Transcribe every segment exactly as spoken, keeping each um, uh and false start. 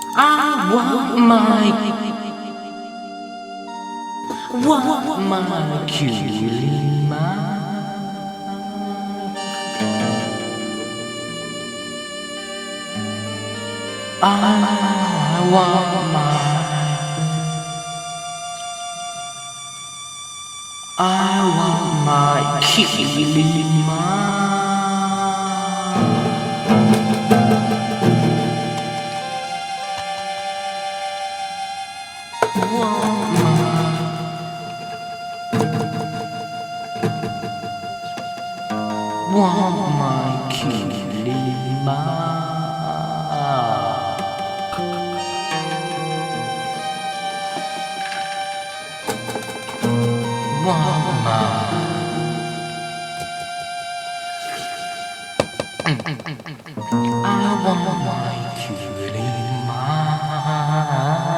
I want my, want my cutie mark. I want my, I want my cutie mark. Want my cutie mark. Want my, I want my cutie mark.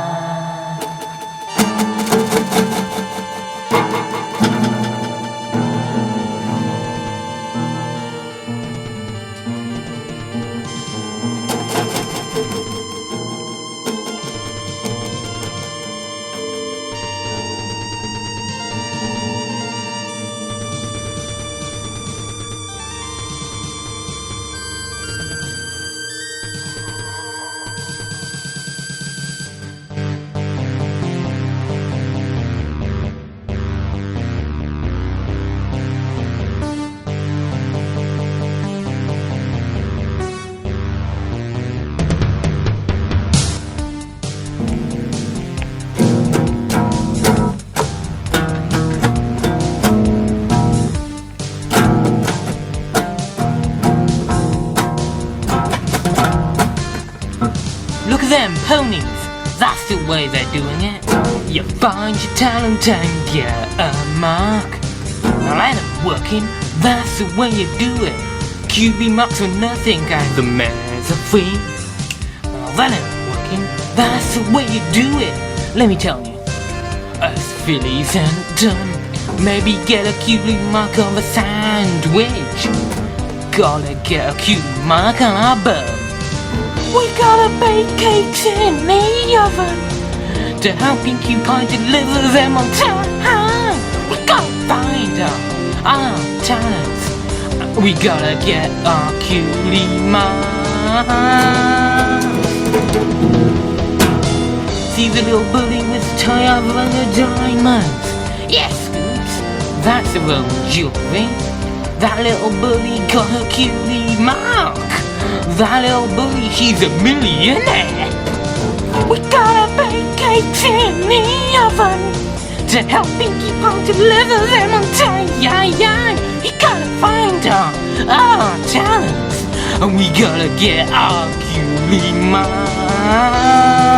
Look at them ponies, that's the way they're doing it. You find your talent and get a mark. Now let them working, that's the way you do it. Q B marks are nothing and the mares are free. Now let them working, that's the way you do it. Let me tell you, us fillies and done. Maybe get a Q B mark on the sandwich. Gotta get a Q B mark on our bum. We gotta bake cakes in the oven to help Pinkie Pie deliver them on time. We gotta find out our talents. We gotta get our cutie mark. See the little bully with the tie of the diamonds. Yes, Scoops, that's the old jewelry. That little bully got her cutie mark. That little bully, she's a millionaire. We gotta bake cakes in the oven to help Pinkie Pie deliver them on time. Yeah, yeah. You gotta find our, our talents, and we gotta get our cutie mark.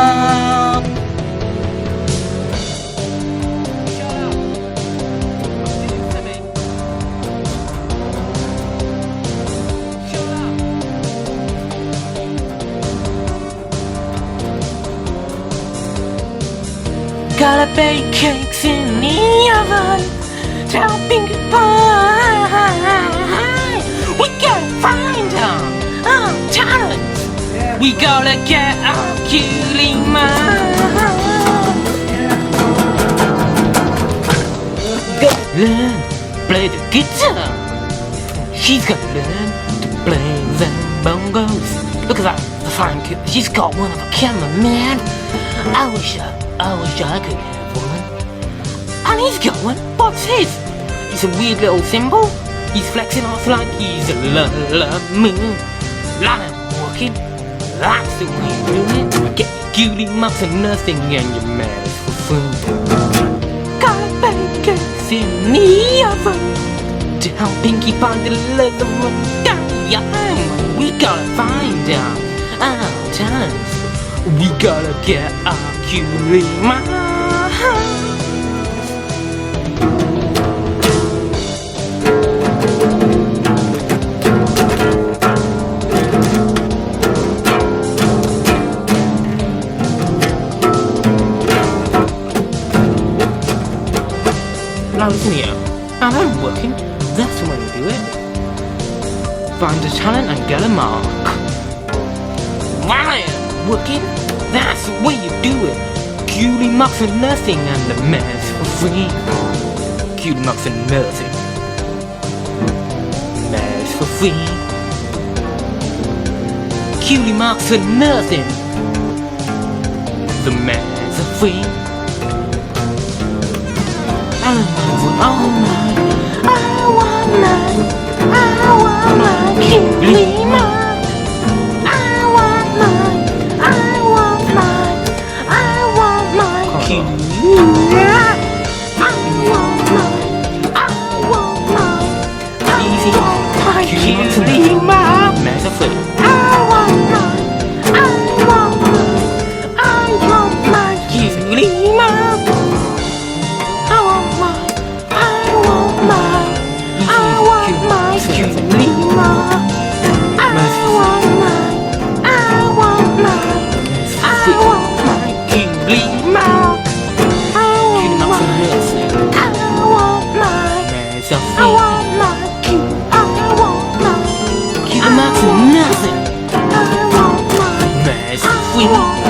Gotta bake cakes in the oven to help Pinkie Pie. We gotta find our, our talents. We gotta get our cutie mark. Gotta learn to play the guitar. She's gotta learn to play the bongos. Look at that, the fine kid. She's got one of a cameraman. I wish I I wish I could have one. And he's got one. What's his? It's a weird little symbol. He's flexing off like he's a la-la moon. Lot of walking. That's the way you do it. Get your cutie marks and nothing and your manners for food. Gotta bake cakes in the oven to help Pinkie Pie deliver them down. We gotta find out our talents. We gotta get our cutie mark. Now listen here, and I'm working, that's the way to do it. Find a talent and get a mark. While I am working, That's the way you do it. Cutie marks for nothing and the man's for free. Cutie marks for nothing. Man's for free. Cutie marks for nothing. The man's for free. I want all mine. I want mine. I want my cutie mark. I want mine. I want mine. I want my cutie mark. I want mine. I want mine. I want my cutie mark. Man's for free. I want mine. I want mine. I want my cutie mark. I want mine. I want mine. I want my cutie mark. I want mine. I want mine. I want my cutie mark. I want mine. I want mine. I want my cutie. I want mine. Cutie marks are nothing. I want mine. Man's for free.